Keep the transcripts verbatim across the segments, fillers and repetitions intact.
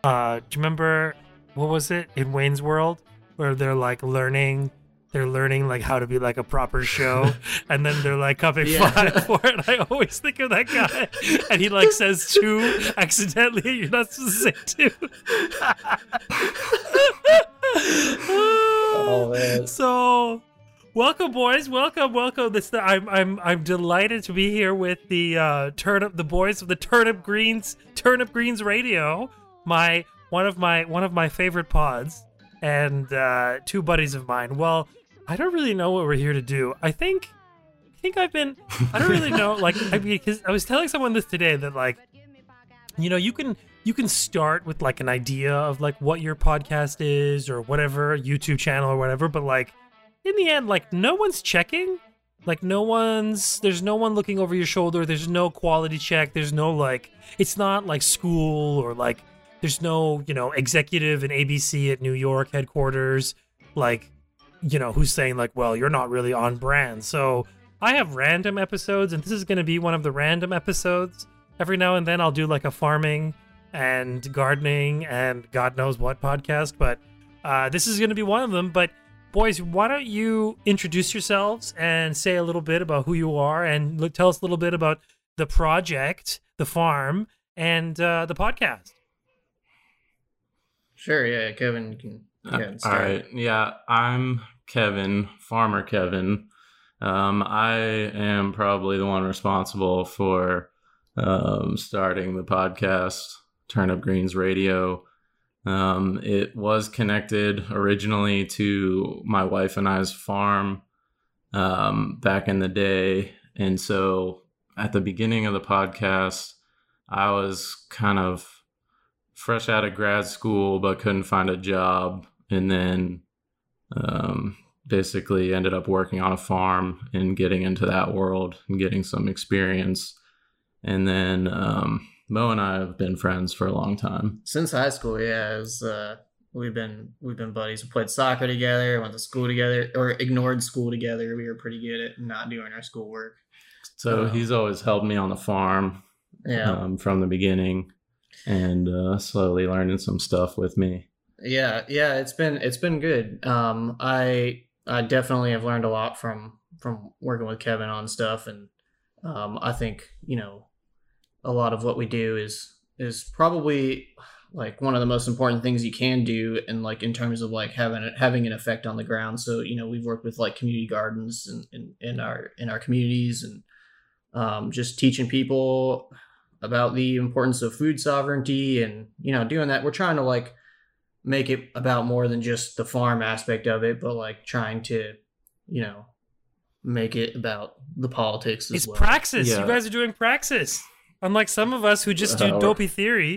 Uh, do you remember what was it in Wayne's World where they're like learning, they're learning like how to be like a proper show, and then they're like coming Yeah. flat for it. I always think of that guy, and he like says two accidentally. You're not supposed to say two. Oh, man. So, welcome, boys. Welcome, welcome. This the, I'm I'm I'm delighted to be here with the uh, turnip, the boys of the Turnip Greens, Turnip Greens Radio. My one of my one of my favorite pods, and uh, two buddies of mine. Well, I don't really know what we're here to do. I think I think I've been. I don't really know. Like, I mean, because I was telling someone this today that like, you know, you can you can start with like an idea of like what your podcast is or whatever YouTube channel or whatever, but like in the end, like no one's checking. Like no one's there's no one looking over your shoulder. There's no quality check. There's no like it's not like school or like there's no, you know, executive in A B C at New York headquarters like, you know, who's saying like, well, you're not really on brand. So I have random episodes, and this is going to be one of the random episodes. Every now and then I'll do like a farming and gardening and God knows what podcast, but uh, this is going to be one of them. But boys, why don't you introduce yourselves and say a little bit about who you are and look, tell us a little bit about the project, the farm, and uh, the podcast. Sure, yeah, Kevin, you can go ahead and All start. right. Yeah, I'm Kevin, Farmer Kevin. Um, I am probably the one responsible for um, starting the podcast, Turnip Greens Radio. Um, it was connected originally to my wife and I's farm um, back in the day. And so at the beginning of the podcast, I was kind of fresh out of grad school, but couldn't find a job. And then um, basically ended up working on a farm and getting into that world and getting some experience. And then um, Mo and I have been friends for a long time. Since high school, yeah, it was, uh, we've been we've been buddies. We played soccer together, went to school together, or ignored school together. We were pretty good at not doing our schoolwork. So Wow. he's always helped me on the farm Yeah, um, from the beginning, and uh, slowly learning some stuff with me. yeah, yeah. It's been it's been good. Um, I I definitely have learned a lot from from working with Kevin on stuff, and um, I think you know a lot of what we do is is probably like one of the most important things you can do, and like in terms of like having having an effect on the ground. So you know we've worked with like community gardens in in, in our in our communities, and um, just teaching people about the importance of food sovereignty, and you know doing that. We're trying to like make it about more than just the farm aspect of it, but like trying to you know make it about the politics as It's well. praxis. Yeah. You guys are doing praxis. Unlike some of us who just do Uh, dopey theory.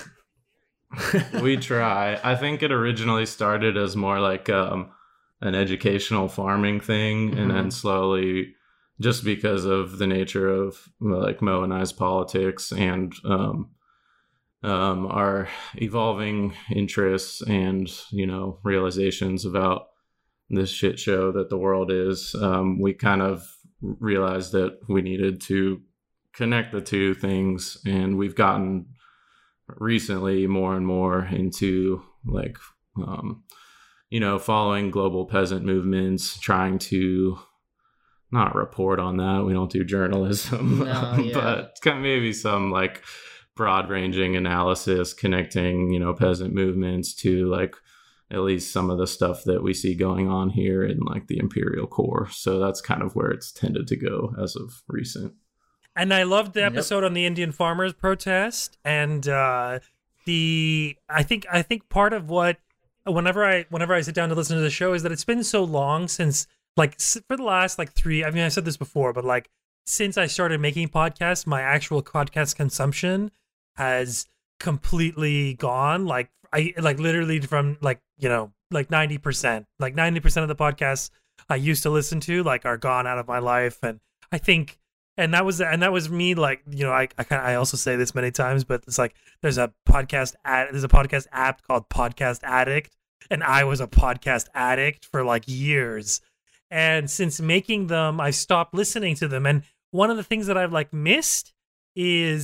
We try. I think it originally started as more like um, an educational farming thing, Mhm. and then slowly, just because of the nature of like Mo and I's politics and um, um, our evolving interests and you know realizations about this shit show that the world is, um, we kind of realized that we needed to connect the two things, and we've gotten recently more and more into like um you know following global peasant movements, trying to not report on that, we don't do journalism. No, yeah. But kind of maybe some like broad ranging analysis connecting you know peasant movements to like at least some of the stuff that we see going on here in like the imperial core. So that's kind of where it's tended to go as of recent. And I loved the Yep. episode on the Indian farmers protest, and uh, the I think I think part of what whenever I whenever I sit down to listen to the show is that it's been so long since like s- for the last like three. I mean, I said this before, but like since I started making podcasts, my actual podcast consumption has completely gone. Like I like literally from like you know like ninety percent, like ninety percent of the podcasts I used to listen to like are gone out of my life, and I think. And that was and that was me. Like you know, I I kind I also say this many times, but it's like there's a podcast ad, there's a podcast app called Podcast Addict, and I was a podcast addict for like years. And since making them, I stopped listening to them. And one of the things that I've like missed is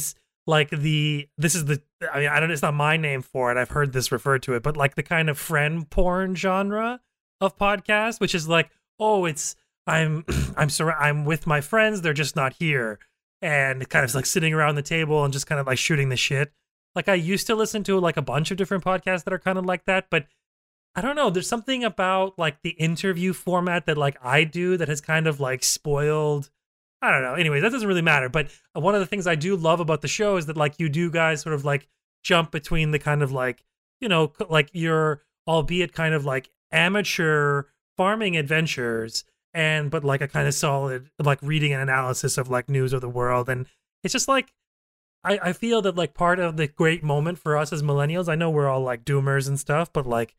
like the this is the I mean I don't it's not my name for it. I've heard this referred to it, but like the kind of friend porn genre of podcast, which is like, oh, it's I'm I'm sur- I'm with my friends, they're just not here, and kind of like sitting around the table and just kind of like shooting the shit. Like I used to listen to like a bunch of different podcasts that are kind of like that, but I don't know. There's something about like the interview format that like I do that has kind of like spoiled. I don't know. Anyway, that doesn't really matter. But one of the things I do love about the show is that like you do guys sort of like jump between the kind of like, you know, like your albeit kind of like amateur farming adventures and but like a kind of solid like reading and analysis of like news of the world. And it's just like I, I feel that like part of the great moment for us as millennials, I know we're all like doomers and stuff, but like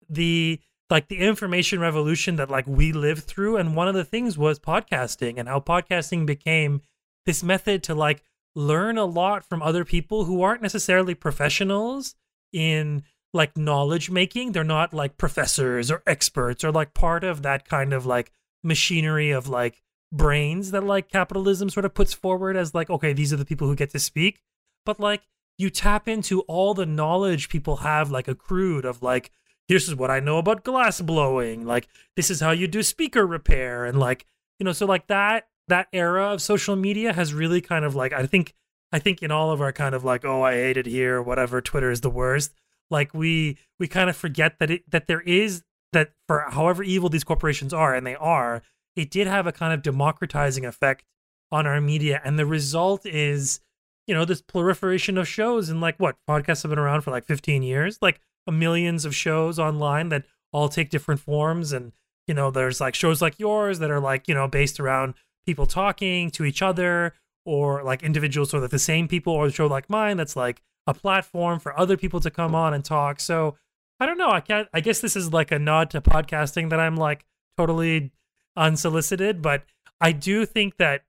the like the information revolution that like we lived through, and one of the things was podcasting and how podcasting became this method to like learn a lot from other people who aren't necessarily professionals in like knowledge making. They're not like professors or experts or like part of that kind of like machinery of like brains that like capitalism sort of puts forward as like, okay, these are the people who get to speak. But like you tap into all the knowledge people have like accrued of like, this is what I know about glass blowing. Like, this is how you do speaker repair. And like, you know, so like that, that era of social media has really kind of like, I think, I think in all of our kind of like, oh, I hate it here, whatever, Twitter is the worst. Like we, we kind of forget that it, that there is that for however evil these corporations are, and they are, it did have a kind of democratizing effect on our media. And the result is, you know, this proliferation of shows, and like what podcasts have been around for like fifteen years, like millions of shows online that all take different forms. And, you know, there's like shows like yours that are like, you know, based around people talking to each other, or like individuals sort of the same people, or a show like mine that's like a platform for other people to come on and talk. So I don't know. I can't, I guess this is like a nod to podcasting that I'm like totally unsolicited, but I do think that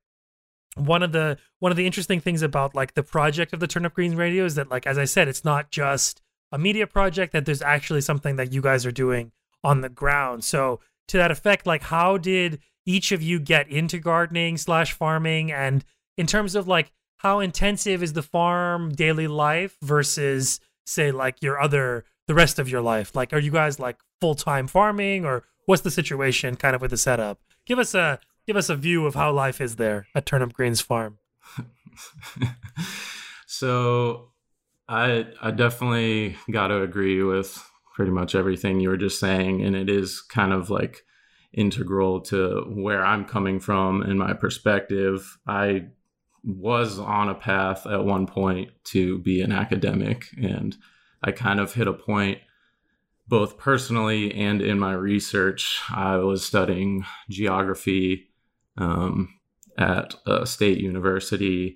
one of the one of the interesting things about like the project of the Turnip Greens Radio is that, like, as I said, it's not just a media project, that there's actually something that you guys are doing on the ground. So to that effect, like, how did each of you get into gardening slash farming? And in terms of like, how intensive is the farm daily life versus say like your other, the rest of your life? Like, are you guys like full-time farming, or what's the situation kind of with the setup? Give us a, give us a view of how life is there at Turnip Greens Farm. So I I definitely got to agree with pretty much everything you were just saying, and it is kind of like integral to where I'm coming from and my perspective. I was on a path at one point to be an academic, and I kind of hit a point both personally and in my research. I was studying geography um, at a state university,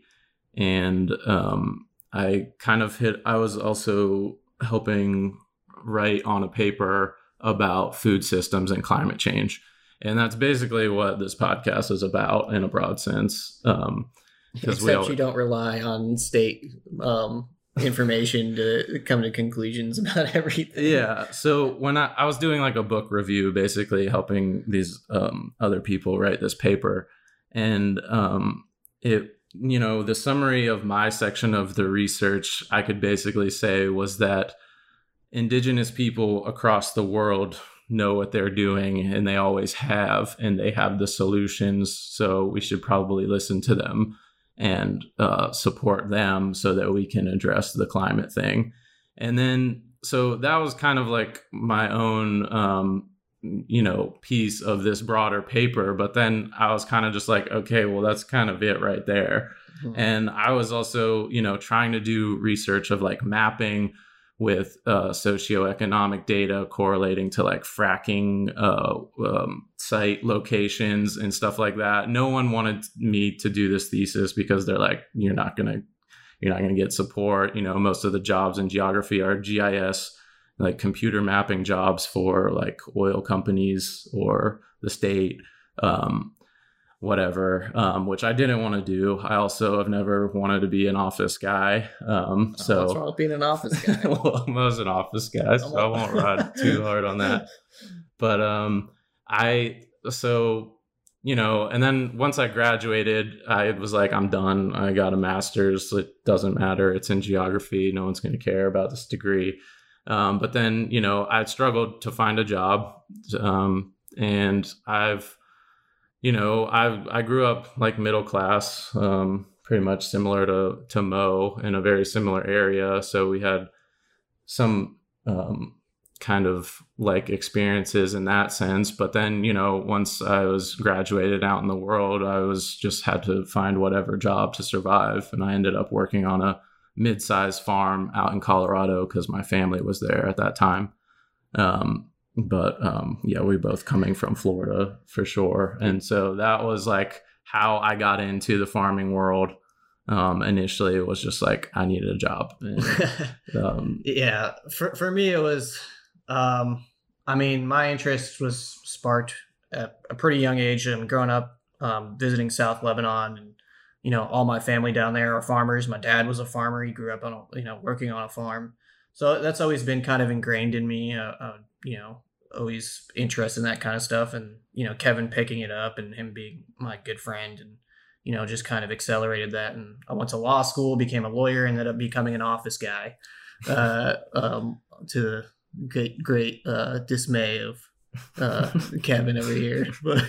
and um, I kind of hit, I was also helping write on a paper about food systems and climate change. And that's basically what this podcast is about in a broad sense. Um, Except we all, you don't rely on state um, information to come to conclusions about everything. Yeah. So when I, I was doing like a book review, basically helping these um, other people write this paper, and um, it, you know, the summary of my section of the research, I could basically say, was that indigenous people across the world know what they're doing, and they always have, and they have the solutions. So we should probably listen to them and uh, support them so that we can address the climate thing. And then, so that was kind of like my own, um, you know, piece of this broader paper. But then I was kind of just like, okay, well, that's kind of it right there. Mm-hmm. And I was also, you know, trying to do research of like mapping with uh, socioeconomic data correlating to like fracking uh, um, site locations and stuff like that. No one wanted me to do this thesis because they're like, you're not gonna, you're not gonna get support. You know, most of the jobs in geography are G I S, like computer mapping jobs for like oil companies or the state. Um, whatever, um, which I didn't want to do. I also have never wanted to be an office guy. Um, so what's wrong with being an office guy? Well, I was an office guy, so I won't ride too hard on that. But um, I, so you know, and then once I graduated, I was like, I'm done. I got a master's. It doesn't matter. It's in geography. No one's going to care about this degree. Um, but then, you know, I'd struggled to find a job. Um, and I've, you know, I I grew up like middle class, um, pretty much similar to, to Mo, in a very similar area. So we had some um, kind of like experiences in that sense. But then, you know, once I was graduated out in the world, I was just had to find whatever job to survive. And I ended up working on a mid-sized farm out in Colorado because my family was there at that time. Um, but um, yeah, we both coming from Florida for sure. And so that was like how I got into the farming world. Um, initially it was just like, I needed a job. And, um, yeah. For, for me, it was, um, I mean, my interest was sparked at a pretty young age. And growing up, um, visiting South Lebanon, and, you know, all my family down there are farmers. My dad was a farmer. He grew up on, a, you know, working on a farm. So that's always been kind of ingrained in me, uh, uh, you know, always interested in that kind of stuff. And, you know, Kevin picking it up and him being my good friend, and, you know, just kind of accelerated that. And I went to law school, became a lawyer, ended up becoming an office guy, uh, um, to the great, great uh, dismay of uh, Kevin over here. But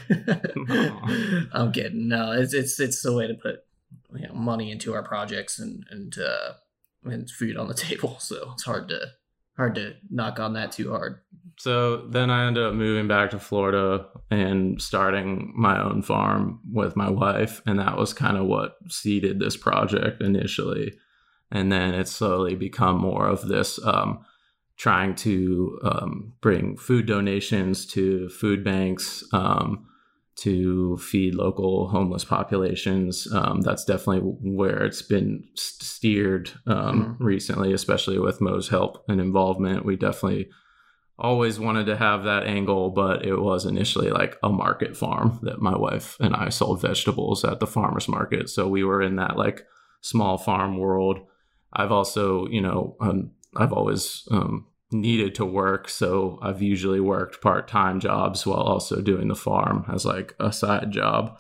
I'm kidding. No, it's it's it's the way to put, you know, money into our projects and and uh, and food on the table. So it's hard to hard to knock on that too hard. So then I ended up moving back to Florida and starting my own farm with my wife. And that was kind of what seeded this project initially. And then it's slowly become more of this um, trying to um, bring food donations to food banks, um, to feed local homeless populations. Um, that's definitely where it's been steered um, mm-hmm. recently, especially with Mo's help and involvement. We definitely always wanted to have that angle, but it was initially like a market farm that my wife and I sold vegetables at the farmer's market. So we were in that like small farm world. I've also, you know, um, I've always um, needed to work. So I've usually worked part-time jobs while also doing the farm as like a side job.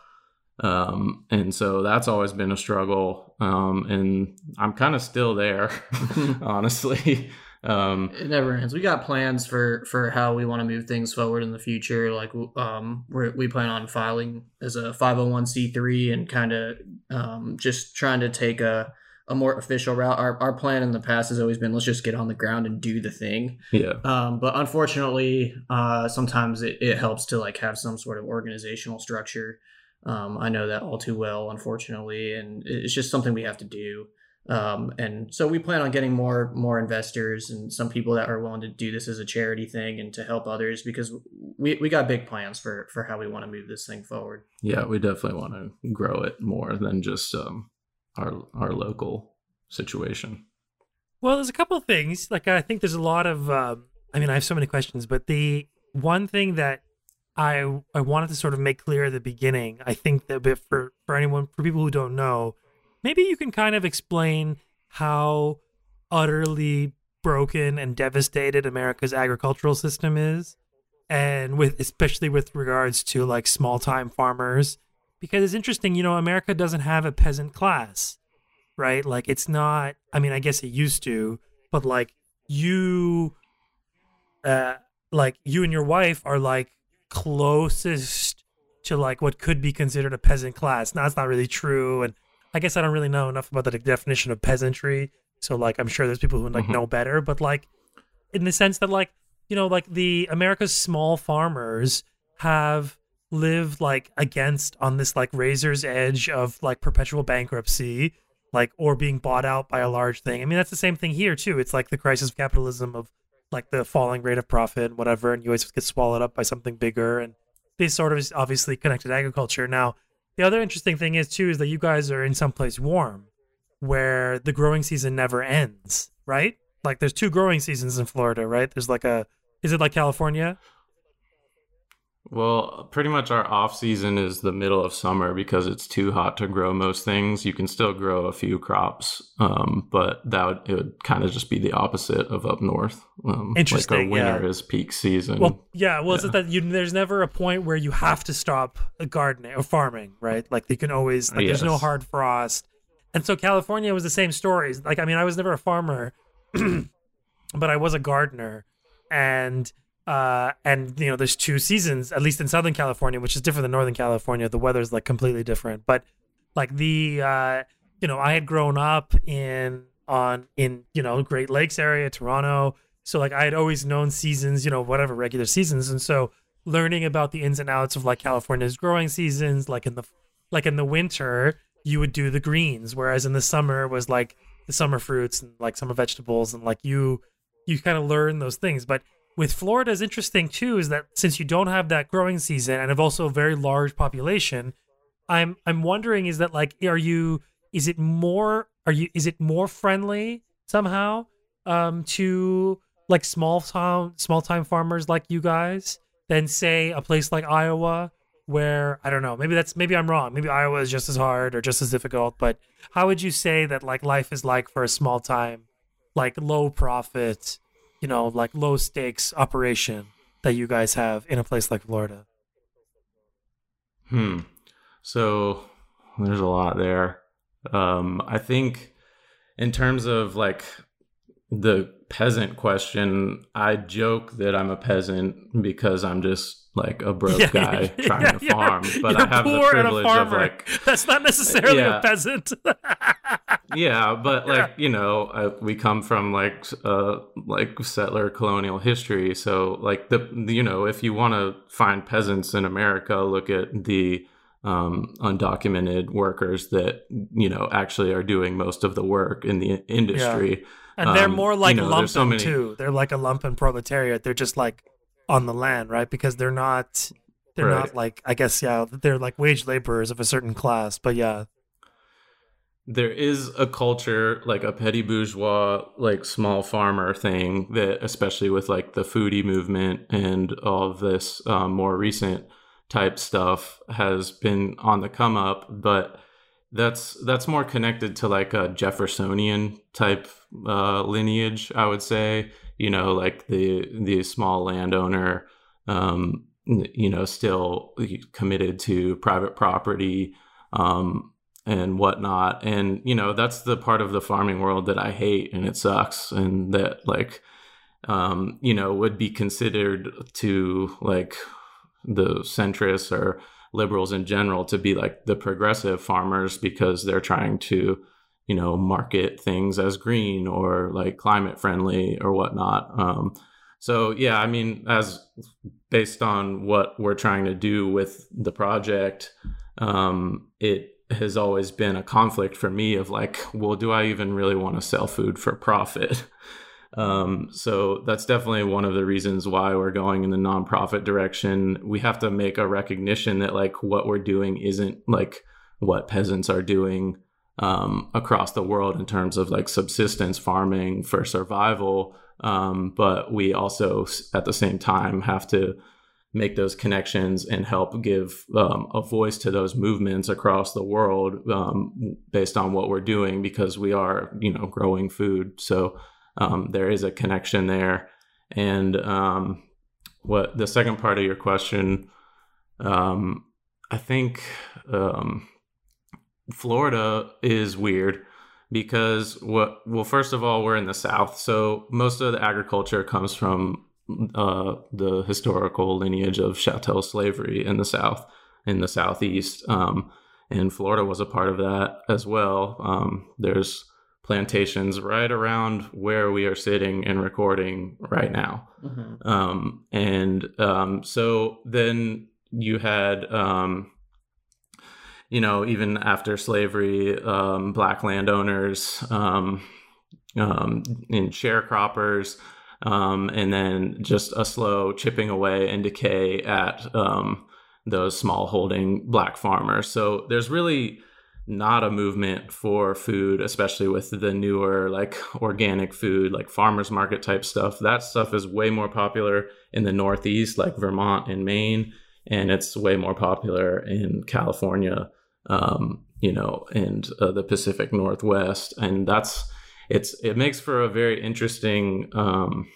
Um, and so that's always been a struggle. Um, and I'm kind of still there, honestly. Um, it never ends. We got plans for, for how we want to move things forward in the future. Like, um, we're, we plan on filing as a five oh one c three and kind of, um, just trying to take a, a more official route. Our, our plan in the past has always been, let's just get on the ground and do the thing. Yeah. Um, but unfortunately, uh, sometimes it, it helps to like have some sort of organizational structure. Um, I know that all too well, unfortunately, and it's just something we have to do. Um, and so we plan on getting more, more investors and some people that are willing to do this as a charity thing and to help others, because we, we got big plans for, for how we want to move this thing forward. Yeah, we definitely want to grow it more than just, um, our, our local situation. Well, there's a couple of things. Like, I think there's a lot of, um, I mean, I have so many questions, but the one thing that I, I wanted to sort of make clear at the beginning, I think that for, for anyone, for people who don't know, maybe you can kind of explain how utterly broken and devastated America's agricultural system is, and with especially with regards to like small-time farmers, because it's interesting, you know, America doesn't have a peasant class, right? Like, it's not, I mean, I guess it used to, but like you, uh, like you and your wife are like closest to like what could be considered a peasant class. Now, it's not really true, and I guess I don't really know enough about the definition of peasantry. So, like, I'm sure there's people who like mm-hmm. know better, but like, in the sense that, like, you know, like the America's small farmers have lived like against on this like razor's edge of like perpetual bankruptcy, like, or being bought out by a large thing. I mean, that's the same thing here too. It's like the crisis of capitalism of like the falling rate of profit and whatever, and you always get swallowed up by something bigger. And this sort of is obviously connected to agriculture. Now, the other interesting thing is, too, is that you guys are in someplace warm where the growing season never ends, right? Like, there's two growing seasons in Florida, right? There's like a, is it like California? Well, pretty much our off season is the middle of summer because it's too hot to grow most things. You can still grow a few crops, um, but that would, it would kind of just be the opposite of up north. Um, Interesting. Like our winter yeah. is peak season. Well, yeah. Well, Yeah. it's that you, there's never a point where you have to stop gardening or farming, right? Like you can always like there's no Yes. hard frost. And so California was the same story. Like I mean, I was never a farmer, but I was a gardener, and uh, and you know, there's two seasons at least in Southern California, which is different than Northern California. The weather's like completely different, but like the uh, you know, I had grown up in on in you know Great Lakes area, Toronto. So like I had always known seasons, you know, whatever regular seasons, and so learning about the ins and outs of like California's growing seasons, like in the like in the winter, you would do the greens, whereas in the summer was like the summer fruits and like summer vegetables, and like you you kind of learn those things. But with Florida is interesting too, is that since you don't have that growing season and have also a very large population, I'm I'm wondering is that like are you is it more are you is it more friendly somehow um to like small town small time farmers like you guys than say a place like Iowa where I don't know, maybe that's maybe I'm wrong. Maybe Iowa is just as hard or just as difficult, but how would you say that like life is like for a small time, like low profit, you know, like low stakes operation that you guys have in a place like Florida? Hmm. So there's a lot there. Um, I think in terms of like the peasant question, I joke that I'm a peasant because I'm just like a broke Yeah, guy yeah, trying yeah, to you're- farm, but you're I have the poor and a privilege of farmer. like, That's not necessarily Yeah. a peasant. yeah, but like, you know, uh, we come from like, uh, like settler colonial history. So like the, you know, if you want to find peasants in America, look at the, um, undocumented workers that, you know, actually are doing most of the work in the industry. And they're Um, more like you know, there's lumpen so many- too. They're like a lumpen proletariat. They're just like on the land, right? Because they're not, they're Right. not like, I guess, yeah, they're like wage laborers of a certain class. But yeah, There is a culture, like a petty bourgeois, like small farmer thing that, especially with like the foodie movement and all of this um, more recent type stuff, has been on the come up. But that's that's more connected to like a Jeffersonian type uh, lineage, I would say. You know, like the the small landowner, um, you know, still committed to private property. Um, and whatnot. And, you know, that's the part of the farming world that I hate and it sucks. And that like, um, you know, would be considered to like the centrists or liberals in general to be like the progressive farmers because they're trying to, you know, market things as green or like climate friendly or whatnot. Um, so, yeah, I mean, as based on what we're trying to do with the project, um, it, has always been a conflict for me of like, well, do I even really want to sell food for profit? Um, so that's definitely one of the reasons why we're going in the nonprofit direction. We have to make a recognition that like what we're doing isn't like what peasants are doing um, across the world in terms of like subsistence farming for survival. Um, but we also at the same time have to make those connections and help give um, a voice to those movements across the world um, based on what we're doing because we are, you know, growing food. So um, there is a connection there. And um, what the second part of your question, um, I think um, Florida is weird because what, well, first of all, we're in the South. So most of the agriculture comes from uh, the historical lineage of chattel slavery in the South, in the Southeast. Um, and Florida was a part of that as well. Um, there's plantations right around where we are sitting and recording right now. Mm-hmm. Um, and um, so then you had, um, you know, even after slavery, um, Black landowners um, um, and sharecroppers, Um, and then just a slow chipping away and decay at um, those small holding Black farmers. So there's really not a movement for food, especially with the newer like organic food, like farmers market type stuff. That stuff is way more popular in the Northeast, like Vermont and Maine. and it's way more popular in California, um, you know, and uh, the Pacific Northwest. And that's, it's, it makes for a very interesting, um,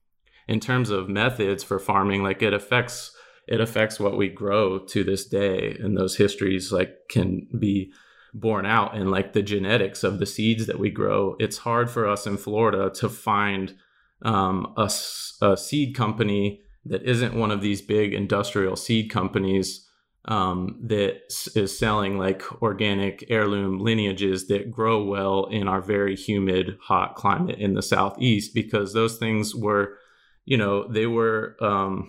in terms of methods for farming, like it affects, it affects what we grow to this day. And those histories like can be borne out in like the genetics of the seeds that we grow. It's hard for us in Florida to find um, a, a seed company that isn't one of these big industrial seed companies um, that is selling like organic heirloom lineages that grow well in our very humid, hot climate in the Southeast, because those things were, you know, they were um,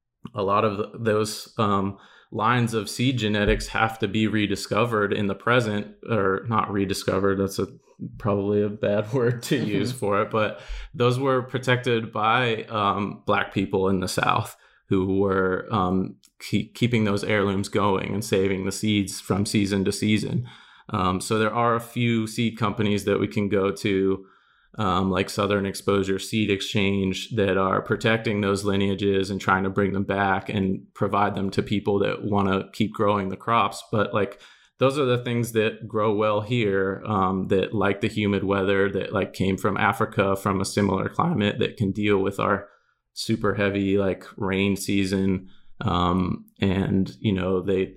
a lot of those um, lines of seed genetics have to be rediscovered in the present, or not rediscovered. That's a probably a bad word to use for it, but those were protected by um, Black people in the South who were um, keep, keeping those heirlooms going and saving the seeds from season to season. Um, so there are a few seed companies that we can go to, um, like Southern Exposure Seed Exchange, that are protecting those lineages and trying to bring them back and provide them to people that want to keep growing the crops. But like, those are the things that grow well here, um, that like the humid weather, that like came from Africa, from a similar climate, that can deal with our super heavy like rain season. Um, and, you know, they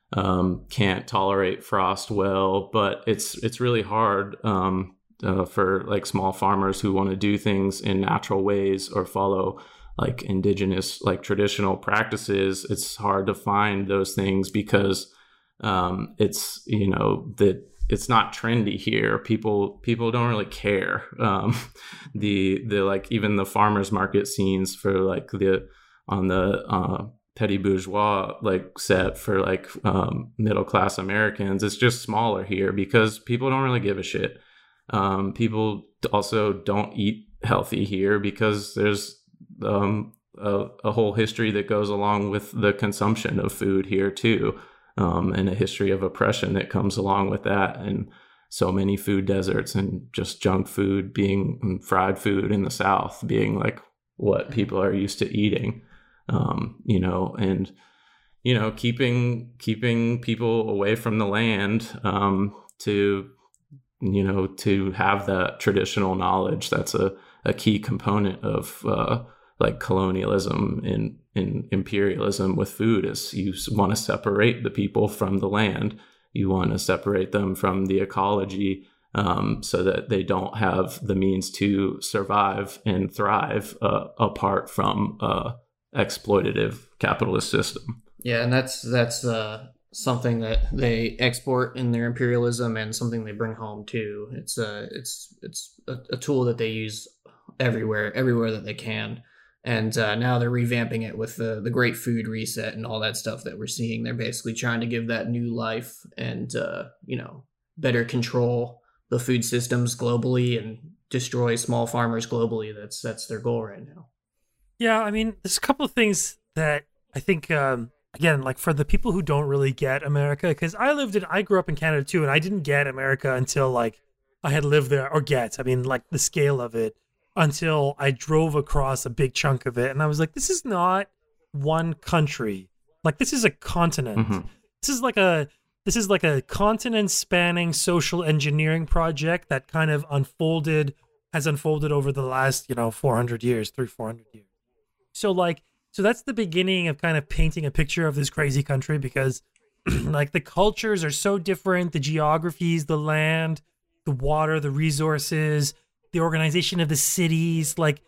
um, can't tolerate frost well, but it's, it's really hard um, uh, for like small farmers who want to do things in natural ways or follow like indigenous, like traditional practices. It's hard to find those things because um, it's, you know, that it's not trendy here. People, people don't really care. Um, the, the, like, even the farmers market scenes for like the, on the, uh, petty bourgeois, like set for like, um, middle-class Americans, it's just smaller here because people don't really give a shit. Um, people also don't eat healthy here because there's, um, a, a whole history that goes along with the consumption of food here too. Um, and a history of oppression that comes along with that, and so many food deserts and just junk food being fried food in the South being like what people are used to eating, um, you know, and, you know, keeping, keeping people away from the land um, to, you know, to have that traditional knowledge. That's a, a key component of uh, like colonialism and in imperialism with food, is you want to separate the people from the land. You want to separate them from the ecology um, so that they don't have the means to survive and thrive uh, apart from uh, exploitative capitalist system. Yeah, and that's that's uh, something that they export in their imperialism, and something they bring home too. It's a uh, it's it's a, a tool that they use everywhere, everywhere that they can. And uh, now they're revamping it with the, the Great Food Reset and all that stuff that we're seeing. They're basically trying to give that new life and, uh, you know, better control the food systems globally and destroy small farmers globally. That's that's their goal right now. Yeah, I mean, there's a couple of things that I think, um, again, like for the people who don't really get America, because I lived in, I grew up in Canada too, and I didn't get America until like I had lived there, or get, I mean, like the scale of it, until I drove across a big chunk of it. And I was like, this is not one country. Like, this is a continent. Mm-hmm. This is like a, this is like a continent spanning social engineering project that kind of unfolded, has unfolded over the last, you know, four hundred years, three, four hundred years. So like, so that's the beginning of kind of painting a picture of this crazy country, because like the cultures are so different, the geographies, the land, the water, the resources, the organization of the cities, like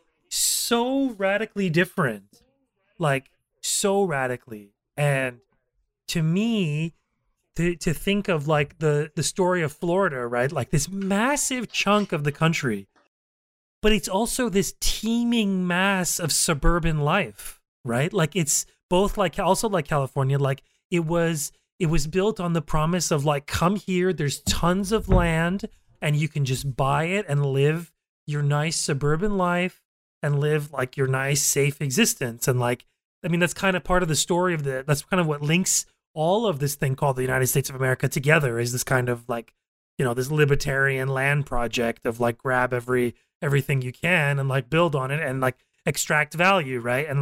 so radically different, like so radically. And to me, to, to think of like the, the story of Florida, right? Like this massive chunk of the country, but it's also this teeming mass of suburban life, right? Like it's both like, also like California, like it was, it was built on the promise of like, come here, there's tons of land and you can just buy it and live your nice suburban life and live like your nice, safe existence. And like, I mean, that's kind of part of the story of the, that's kind of what links all of this thing called the United States of America together, is this kind of like, you know, this libertarian land project of like grab every, everything you can and like build on it and like extract value. Right. And like,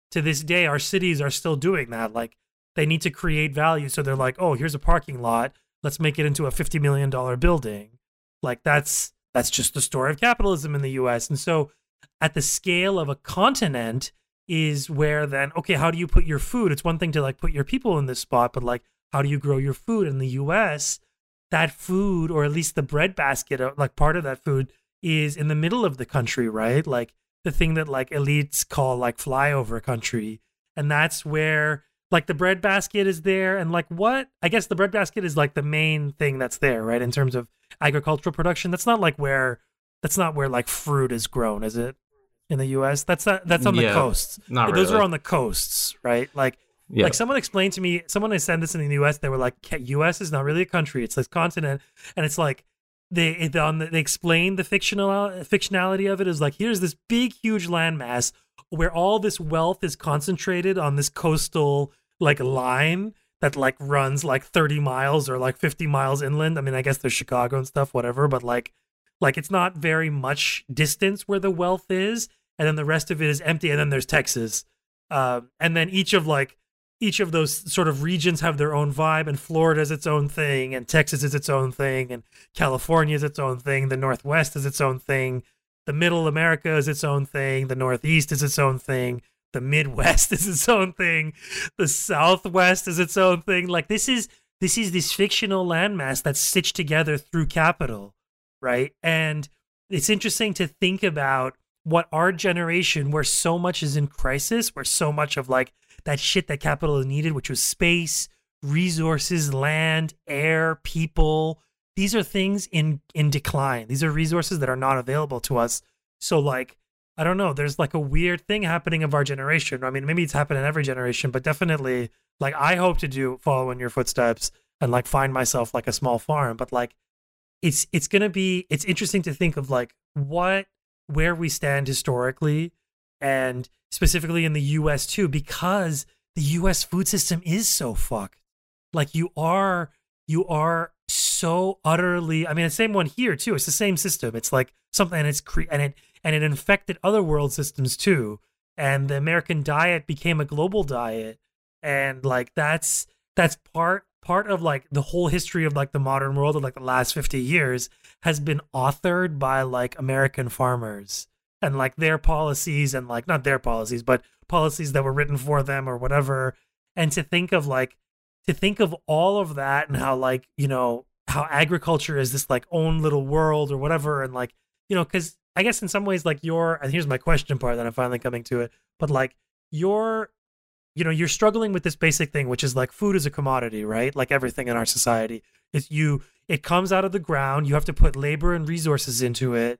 to this day, our cities are still doing that. Like, they need to create value. So they're like, oh, here's a parking lot. Let's make it into a fifty million dollars building. Like, that's that's just the story of capitalism in the U S. And so at the scale of a continent is where then, okay, how do you put your food? It's one thing to like put your people in this spot, but like, how do you grow your food in the U S? That food, or at least the breadbasket, like part of that food, is in the middle of the country, right? Like the thing that like elites call like flyover country. And that's where like the breadbasket is there. And like what, I guess the breadbasket is like the main thing that's there, right? In terms of agricultural production. That's not like where, that's not where like fruit is grown, is it? In the U S? That's not, that's on the yeah, coasts. Not Those really. are on the coasts, right? Like, Yeah. like someone explained to me, someone has said this in the U S, they were like, U S is not really a country, it's this continent. And it's like, they it, on the, they explained the fictional fictionality of it is like, here's this big, huge landmass where all this wealth is concentrated on this coastal like line that like runs like thirty miles or like fifty miles inland. I mean, I guess there's Chicago and stuff, whatever, but like, like it's not very much distance where the wealth is. And then the rest of it is empty. And then there's Texas. Um, and then each of like, each of those sort of regions have their own vibe, and Florida is its own thing, and Texas is its own thing, and California is its own thing. The Northwest is its own thing. The Middle America is its own thing. The Northeast is its own thing. The Midwest is its own thing. The Southwest is its own thing. Like this is, this is this fictional landmass that's stitched together through capital, right? And it's interesting to think about what our generation, where so much is in crisis, where so much of like that shit that capital needed, which was space, resources, land, air, people, these are things in in decline. These are resources that are not available to us. So like, I don't know, there's like a weird thing happening of our generation. I mean, maybe it's happened in every generation, but definitely like I hope to do follow in your footsteps and like find myself like a small farm. But like it's it's gonna be it's interesting to think of like what where we stand historically, and specifically in the U S too, because the U S food system is so fucked. Like you are, you are so utterly, I mean, the same one here too. It's the same system. It's like something, and it's cre- and it, and it infected other world systems too. And the American diet became a global diet. And like, that's, that's part, part of like the whole history of like the modern world of like the last fifty years has been authored by like American farmers and like their policies, and like not their policies, but policies that were written for them or whatever. And to think of like, to think of all of that and how like, you know, how agriculture is this like own little world or whatever. And like, you know, cause I guess in some ways like your, and here's my question part that I'm finally coming to it, but like your, you know, you're struggling with this basic thing, which is like food is a commodity, right? Like everything in our society is you, it comes out of the ground. You have to put labor and resources into it.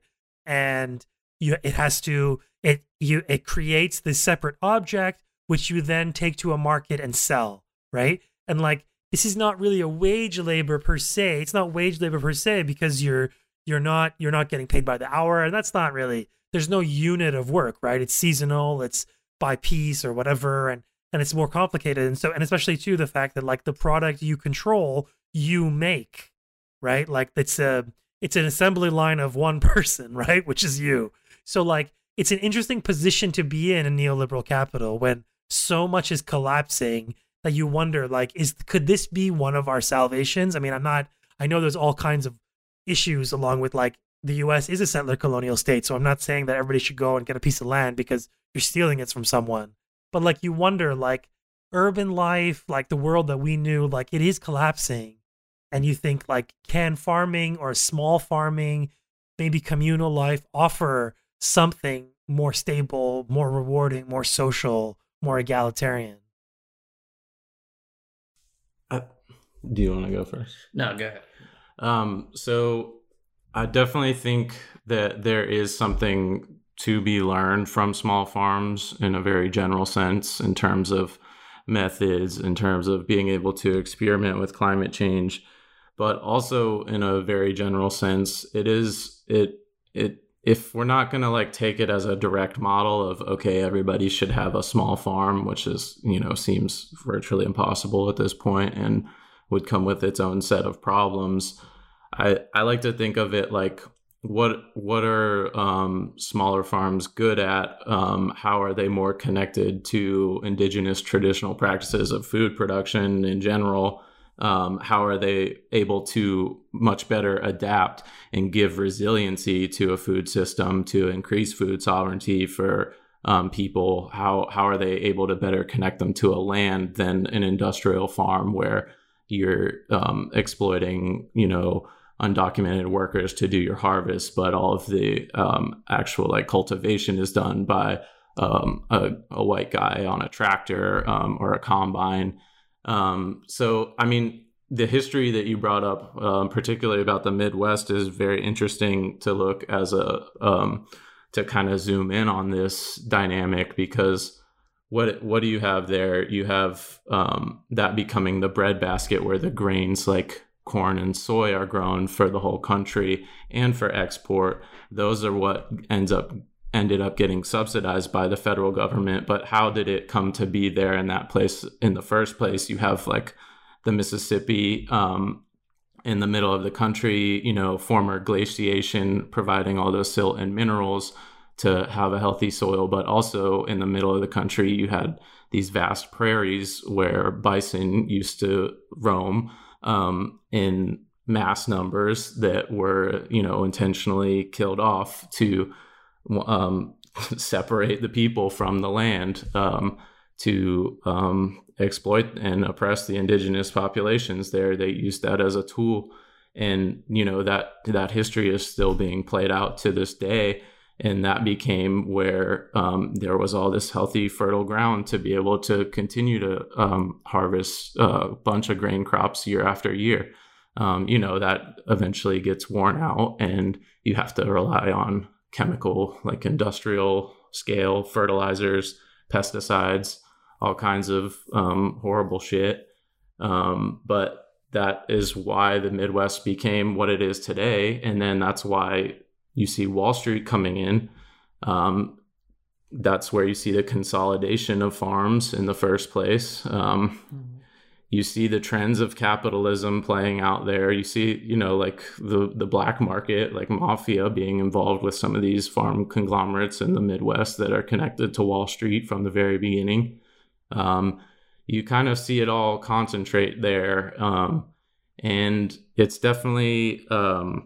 And you, it has to, it, you, it creates this separate object, which you then take to a market and sell. Right. And like, this is not really a wage labor per se. It's not wage labor per se because you're, you're not, you're not getting paid by the hour. And that's not really, there's no unit of work, right? It's seasonal, it's by piece or whatever. And, and it's more complicated. And so, and especially too, the fact that like the product you control, you make, right? Like it's a, it's an assembly line of one person, right? Which is you. So like, it's an interesting position to be in in neoliberal capital when so much is collapsing that you wonder, like, is, could this be one of our salvations? I mean, I'm not, I know there's all kinds of issues along with like the U S is a settler colonial state. So I'm not saying that everybody should go and get a piece of land because you're stealing it from someone. But like, you wonder, like, urban life, like the world that we knew, like it is collapsing. And you think, like, can farming or small farming, maybe communal life, offer something more stable, more rewarding, more social, more egalitarian? Uh, do you want to go first? No, go ahead. Um, so I definitely think that there is something to be learned from small farms in a very general sense, in terms of methods, in terms of being able to experiment with climate change, but also in a very general sense, it is it it if we're not going to like take it as a direct model of, okay, everybody should have a small farm, which is, you know, seems virtually impossible at this point and would come with its own set of problems. I, I like to think of it like what what are um, smaller farms good at? Um, how are they more connected to indigenous traditional practices of food production in general? Um, how are they able to much better adapt and give resiliency to a food system to increase food sovereignty for um, people? How how are they able to better connect them to a land than an industrial farm where you're um, exploiting, you know, undocumented workers to do your harvest, but all of the um, actual like cultivation is done by um, a, a white guy on a tractor um, or a combine. Um, so, I mean, the history that you brought up, um, particularly about the Midwest, is very interesting to look as a um, to kind of zoom in on this dynamic, because what what do you have there? You have um, that becoming the breadbasket where the grains like corn and soy are grown for the whole country and for export. Those are what ends up ended up getting subsidized by the federal government. But how did it come to be there in that place in the first place? You have like the Mississippi um, in the middle of the country, you know, former glaciation providing all those silt and minerals to have a healthy soil. But also in the middle of the country, you had these vast prairies where bison used to roam um, in mass numbers that were, you know, intentionally killed off to um, separate the people from the land, um, to um, exploit and oppress the indigenous populations there. They used that as a tool. And, you know, that that history is still being played out to this day. And that became where um, there was all this healthy, fertile ground to be able to continue to um, harvest a bunch of grain crops year after year. Um, you know, that eventually gets worn out and you have to rely on chemical, like industrial scale fertilizers, pesticides, all kinds of um, horrible shit. Um, but that is why the Midwest became what it is today. And then that's why you see Wall Street coming in. Um, that's where you see the consolidation of farms in the first place. Um, mm-hmm. You see the trends of capitalism playing out there. You see, you know, like the, the black market, like mafia being involved with some of these farm conglomerates in the Midwest that are connected to Wall Street from the very beginning. Um, you kind of see it all concentrate there. Um, and it's definitely... Um,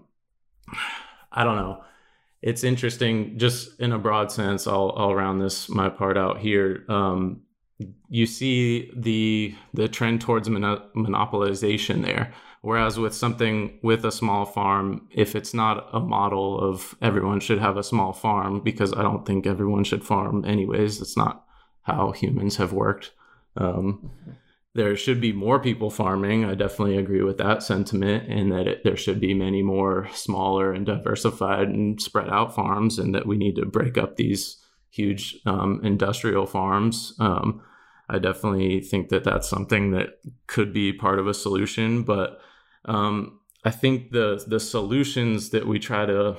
I don't know. It's interesting, just in a broad sense. I'll, I'll round this my part out here. Um, you see the the trend towards mono- monopolization there. Whereas with something with a small farm, if it's not a model of everyone should have a small farm, because I don't think everyone should farm anyways. It's not how humans have worked. Um, There should be more people farming. I definitely agree with that sentiment, and that it, there should be many more smaller and diversified and spread out farms, and that we need to break up these huge um, industrial farms. Um, I definitely think that that's something that could be part of a solution, but um, I think the the solutions that we try to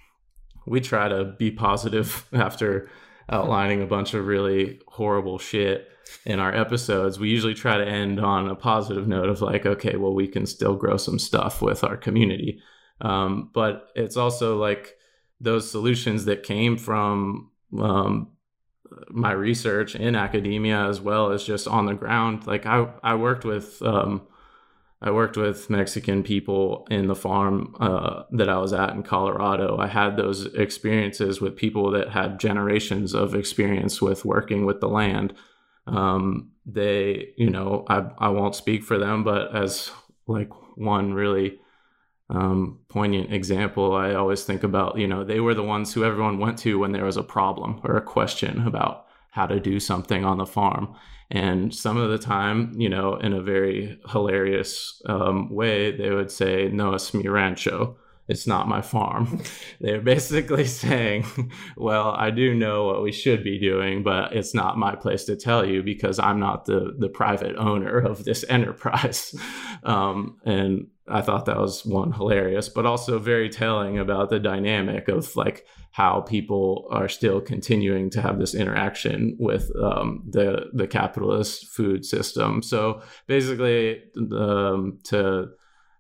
we try to be positive after outlining a bunch of really horrible shit in our episodes, we usually try to end on a positive note of like, okay, well, we can still grow some stuff with our community. Um, but it's also like those solutions that came from um, my research in academia, as well as just on the ground. Like I, I worked with, um, I worked with Mexican people in the farm uh, that I was at in Colorado. I had those experiences with people that had generations of experience with working with the land. Um, they, you know, I, I won't speak for them, but as like one really, um, poignant example, I always think about, you know, they were the ones who everyone went to when there was a problem or a question about how to do something on the farm. And some of the time, you know, in a very hilarious, um, way, they would say, no, es mi rancho. It's not my farm. They're basically saying, well, I do know what we should be doing, but it's not my place to tell you because I'm not the, the private owner of this enterprise. Um, and I thought that was one hilarious, but also very telling about the dynamic of like how people are still continuing to have this interaction with um, the, the capitalist food system. So basically, um, to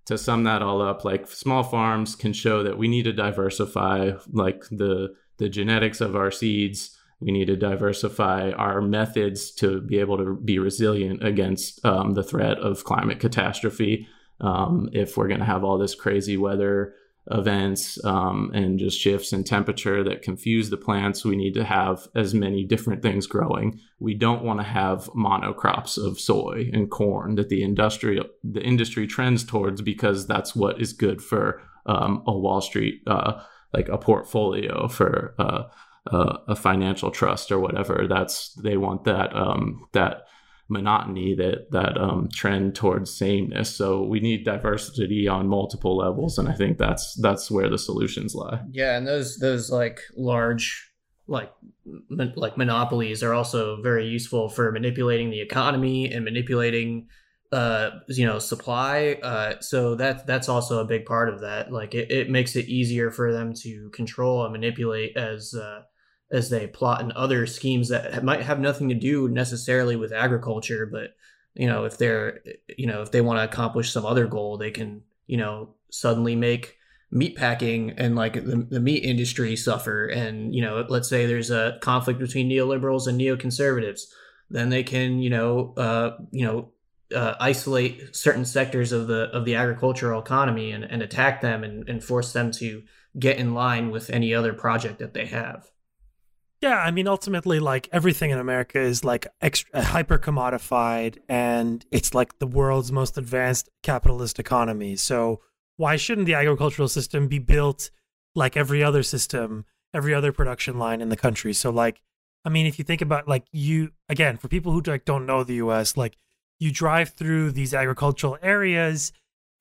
to sum that all up, like small farms can show that we need to diversify like the the genetics of our seeds. We need to diversify our methods to be able to be resilient against um, the threat of climate catastrophe. Um, if we're going to have all this crazy weather events um, and just shifts in temperature that confuse the plants, we need to have as many different things growing. We don't want to have monocrops of soy and corn that the industry the industry trends towards because that's what is good for um, a Wall Street uh, like a portfolio for uh, uh, a financial trust or whatever. That's they want that um, that monotony, that that um, trend towards sameness. So we need diversity on multiple levels, and I think that's that's where the solutions lie. Yeah, and those those like large like mon- like monopolies are also very useful for manipulating the economy and manipulating uh you know supply. Uh, so that that's also a big part of that. Like it, it makes it easier for them to control and manipulate as uh, as they plot in other schemes that might have nothing to do necessarily with agriculture, but you know, if they're, you know, if they want to accomplish some other goal, they can, you know, suddenly make meat packing and like the, the meat industry suffer. And, you know, let's say there's a conflict between neoliberals and neoconservatives, then they can, you know, uh, you know, uh, isolate certain sectors of the of the agricultural economy and, and attack them and, and force them to get in line with any other project that they have. Yeah, I mean, ultimately, like everything in America is like extra, hyper commodified, and it's like the world's most advanced capitalist economy. So why shouldn't the agricultural system be built like every other system, every other production line in the country? So like, I mean, if you think about like you, again, for people who like don't know the U S, like you drive through these agricultural areas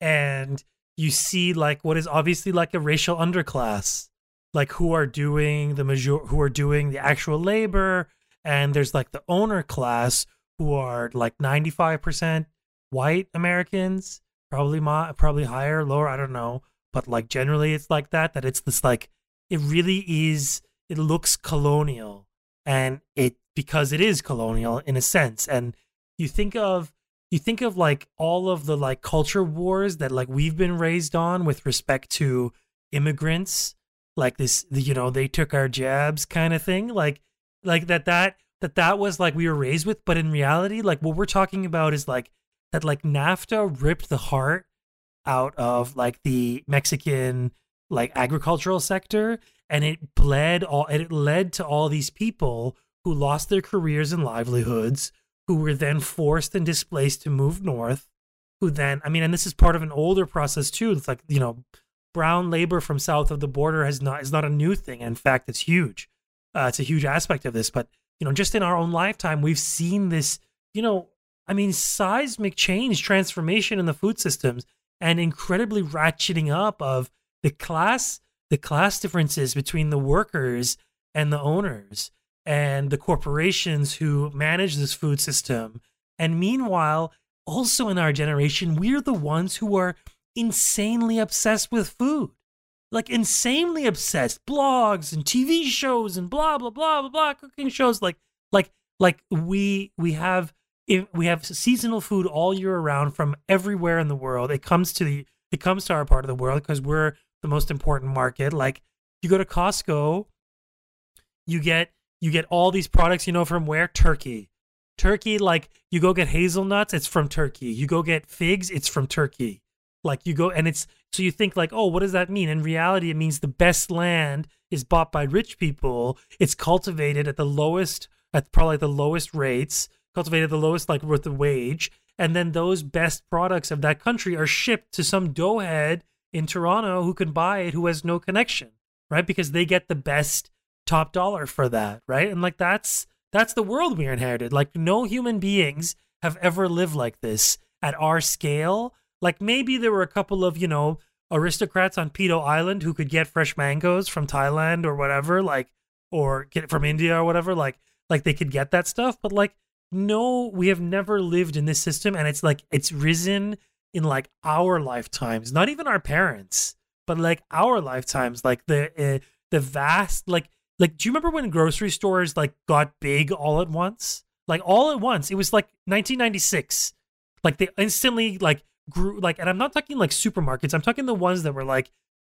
and you see like what is obviously like a racial underclass, like who are doing the major, who are doing the actual labor, and there's like the owner class who are like ninety-five percent white Americans, probably mo- probably higher, lower, I don't know, but like generally it's like that. That it's this like it really is. It looks colonial, and it because it is colonial in a sense. And you think of you think of like all of the like culture wars that like we've been raised on with respect to immigrants. Like this, you know, they took our jabs kind of thing, like, like that, that, that, that was like we were raised with. But in reality, like what we're talking about is like that, like NAFTA ripped the heart out of like the Mexican, like agricultural sector. And it bled all, and it led to all these people who lost their careers and livelihoods, who were then forced and displaced to move north, who then, I mean, and this is part of an older process too. It's like, you know, brown labor from south of the border has not is not a new thing. In fact, it's huge. Uh, it's a huge aspect of this. But you know, just in our own lifetime, we've seen this. You know, I mean, seismic change, transformation in the food systems, and incredibly ratcheting up of the class, the class differences between the workers and the owners and the corporations who manage this food system. And meanwhile, also in our generation, we're the ones who are insanely obsessed with food, like insanely obsessed. Blogs and T V shows and blah blah blah blah blah, cooking shows. Like like like we we have we have seasonal food all year around from everywhere in the world. It comes to the it comes to our part of the world because we're the most important market. Like you go to Costco, you get you get all these products. You know from where? Turkey. Turkey. Like you go get hazelnuts, it's from Turkey. You go get figs, it's from Turkey. Like you go and it's, so you think like, oh, what does that mean? In reality, it means the best land is bought by rich people. It's cultivated at the lowest, at probably the lowest rates, cultivated at the lowest like worth of wage. And then those best products of that country are shipped to some doughhead in Toronto who can buy it, who has no connection, right? Because they get the best top dollar for that, right? And like that's, that's the world we inherited. Like no human beings have ever lived like this at our scale. Like maybe there were a couple of, you know, aristocrats on Pito Island who could get fresh mangoes from Thailand or whatever, like, or get it from India or whatever, like, like they could get that stuff. But like, no, we have never lived in this system. And it's like, it's risen in like our lifetimes, not even our parents, but like our lifetimes, like the, uh, the vast, like, like, do you remember when grocery stores like got big all at once? Like all at once, it was like nineteen ninety-six. Like they instantly like grew like, and I'm not talking like supermarkets. I'm talking the ones that were like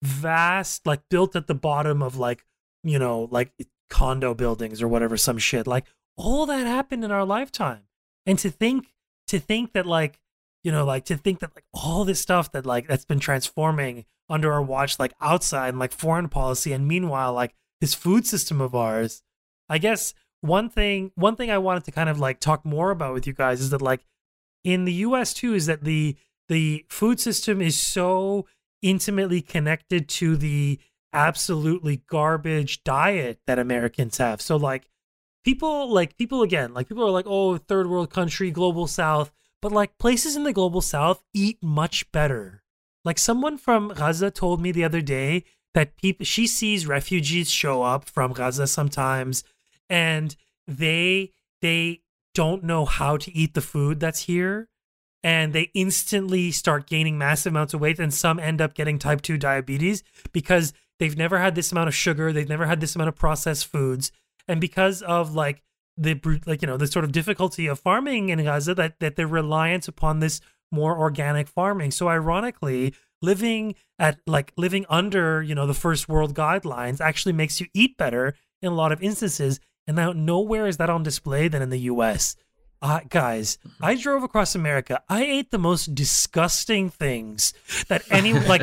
vast, like built at the bottom of like, you know, like condo buildings or whatever, some shit. Like all that happened in our lifetime. And to think, to think that like, you know, like to think that like all this stuff that like that's been transforming under our watch, like outside and like foreign policy. And meanwhile, like this food system of ours, I guess one thing, one thing I wanted to kind of like talk more about with you guys is that like in the U S too, is that the, the food system is so intimately connected to the absolutely garbage diet that Americans have. So like people like people again, like people are like, oh, third world country, global south, but like places in the global south eat much better. Like someone from Gaza told me the other day that people, she sees refugees show up from Gaza sometimes and they, they don't know how to eat the food that's here. And they instantly start gaining massive amounts of weight, and some end up getting type two diabetes because they've never had this amount of sugar, they've never had this amount of processed foods, and because of like the like you know the sort of difficulty of farming in Gaza, that that they're reliant upon this more organic farming. So ironically, living at like living under you know the first world guidelines actually makes you eat better in a lot of instances. And now nowhere is that on display than in the U S. Uh, guys, I drove across America. I ate the most disgusting things that any like.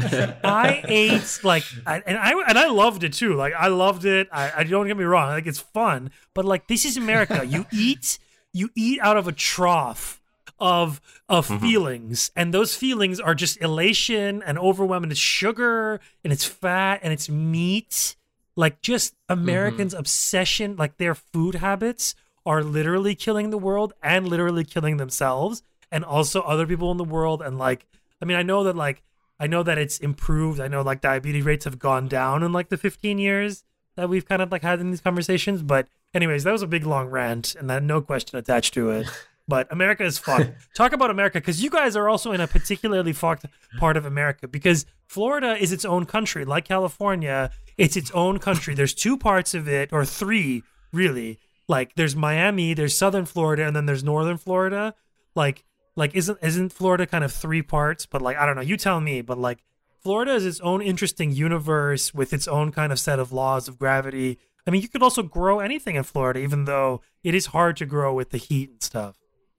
I ate like, I, and I and I loved it too. Like I loved it. I, I don't get me wrong. Like it's fun, but like this is America. You eat, you eat out of a trough of of mm-hmm. feelings, and those feelings are just elation and overwhelm. And it's sugar, and it's fat, and it's meat. Like just Americans' mm-hmm. obsession, like their food habits are literally killing the world and literally killing themselves and also other people in the world. And like, I mean, I know that like, I know that it's improved. I know like diabetes rates have gone down in like the fifteen years that we've kind of like had in these conversations. But anyways, that was a big long rant and that no question attached to it. But America is fucked. Talk about America, because you guys are also in a particularly fucked part of America, because Florida is its own country. Like California, it's its own country. There's two parts of it, or three really. Like there's Miami, there's Southern Florida, and then there's Northern Florida. Like, like isn't isn't Florida kind of three parts? But like I don't know, you tell me. But like Florida is its own interesting universe with its own kind of set of laws of gravity. I mean, you could also grow anything in Florida, even though it is hard to grow with the heat and stuff.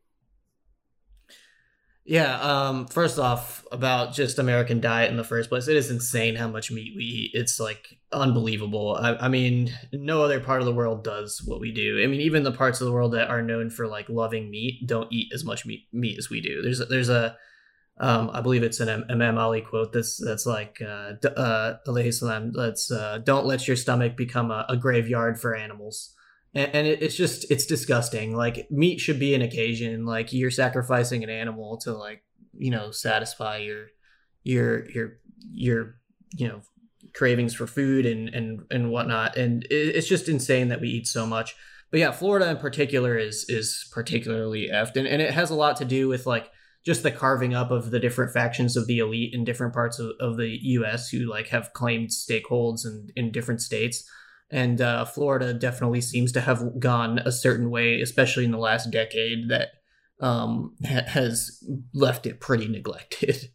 Yeah, um, first off, about just American diet in the first place, it is insane how much meat we eat. It's like unbelievable. I, I mean, no other part of the world does what we do. I mean, even the parts of the world that are known for like loving meat don't eat as much meat, meat as we do. There's there's a, um, I believe it's an Imam Ali quote that's that's like, uh, uh, alayhi salam, that's uh, don't let your stomach become a, a graveyard for animals. And it, it's just, it's disgusting. Like meat should be an occasion. Like you're sacrificing an animal to like, you know, satisfy your, your, your, your, you know, cravings for food and, and, and whatnot. And it, it's just insane that we eat so much. But yeah, Florida in particular is, is particularly effed. And, and it has a lot to do with like just the carving up of the different factions of the elite in different parts of, of the U S who like have claimed stakeholds in, in different states. And uh, Florida definitely seems to have gone a certain way, especially in the last decade, that um, ha- has left it pretty neglected.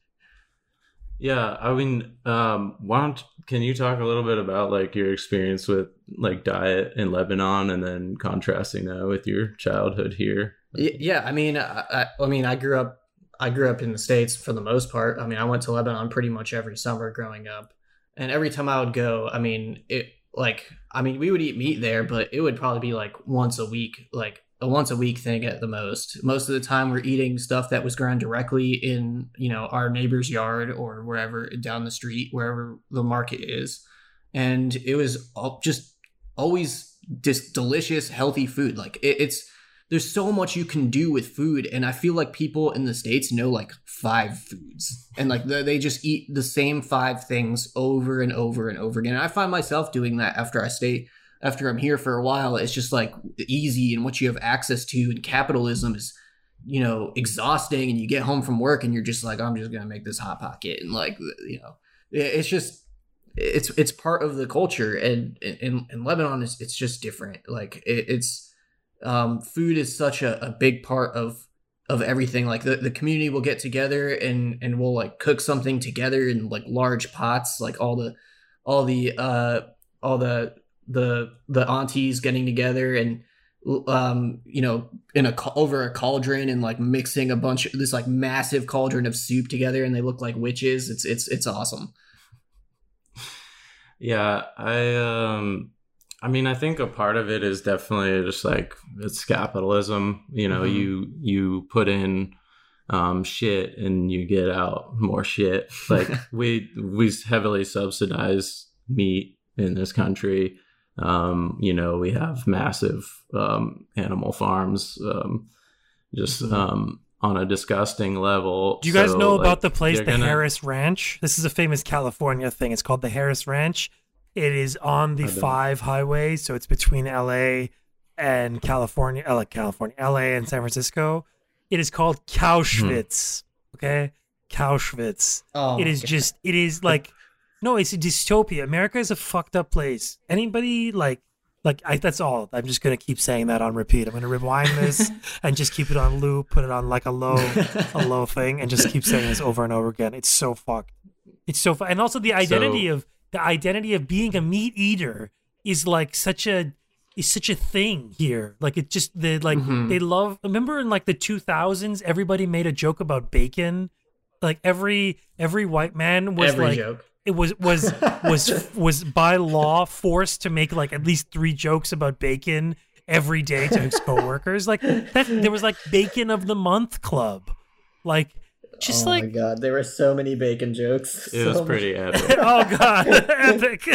Yeah, I mean, um, why don't can you talk a little bit about like your experience with like diet in Lebanon, and then contrasting that with your childhood here? Yeah, I mean, I, I mean, I grew up, I grew up in the States for the most part. I mean, I went to Lebanon pretty much every summer growing up, and every time I would go, I mean, it. Like, I mean, we would eat meat there, but it would probably be like once a week, like a once a week thing at the most. Most of the time we're eating stuff that was grown directly in, you know, our neighbor's yard or wherever down the street, wherever the market is. And it was all, just always just delicious, healthy food. Like it, it's, there's so much you can do with food. And I feel like people in the States know like five foods and like they just eat the same five things over and over and over again. And I find myself doing that after I stay, after I'm here for a while. It's just like easy and what you have access to, and capitalism is, you know, exhausting, and you get home from work and you're just like, I'm just going to make this Hot Pocket. And like, you know, it's just, it's, it's part of the culture. And in, in Lebanon, it's, it's just different. Like it, it's, Um, food is such a, a big part of of everything. Like the, the community will get together and and we'll like cook something together in like large pots, like all the all the uh all the the the aunties getting together and um you know in a over a cauldron and like mixing a bunch of this like massive cauldron of soup together, and they look like witches. It's it's it's awesome. Yeah, I um I mean, I think a part of it is definitely just like it's capitalism. You know, mm-hmm. you you put in um, shit and you get out more shit. Like we we heavily subsidize meat in this country. Um, you know, we have massive um, animal farms, um, just mm-hmm. um, on a disgusting level. Do you guys so, know like, about the place, the gonna... Harris Ranch? This is a famous California thing. It's called the Harris Ranch. It is on the five highway, so it's between L A and California, uh, like California, L A and San Francisco. It is called Cowschwitz. Hmm. Okay, Cowschwitz. Oh, it is God. just. It is like, no, it's a dystopia. America is a fucked up place. Anybody like, like I, that's all. I'm just gonna keep saying that on repeat. I'm gonna rewind this and just keep it on loop, put it on like a low, a low thing, and just keep saying this over and over again. It's so fucked. It's so fu- and also the identity so, of. The identity of being a meat eater is like such a is such a thing here. Like it just the like mm-hmm. they love. Remember in like the two thousands, everybody made a joke about bacon. Like every every white man was every like joke. it was was was was by law forced to make like at least three jokes about bacon every day to his coworkers. Like that, there was like Bacon of the Month Club, like. Just oh like, my God, there were so many bacon jokes. It so was pretty epic. Oh God, epic.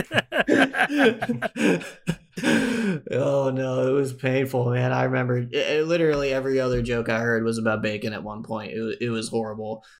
Oh no, it was painful, man. I remember it, it, literally every other joke I heard was about bacon at one point. It, it was horrible.